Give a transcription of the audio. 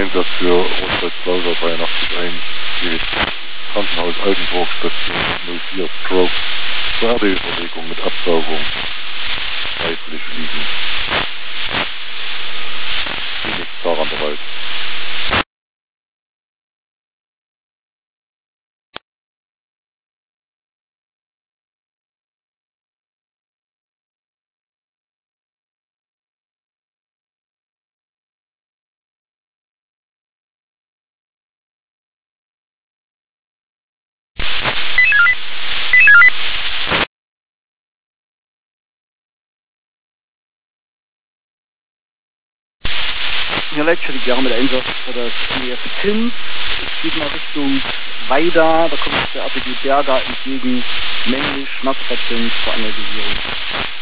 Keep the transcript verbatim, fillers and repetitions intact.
Einsatz für Rotweiß-Lauser dreiundachtzig eins geht. Krankenhaus Altenburg, Station null vier, Stroke. Verdeüberlegung mit Absaugung. Weiblich liegen. Klinik Zarenbereit. Hier leicht für die Gerne mit Einsatz für das E F T I N. Es geht mal Richtung Weida, da kommt der A P G Berger entgegen, männlich, Schmerzpatient zur Analysierung.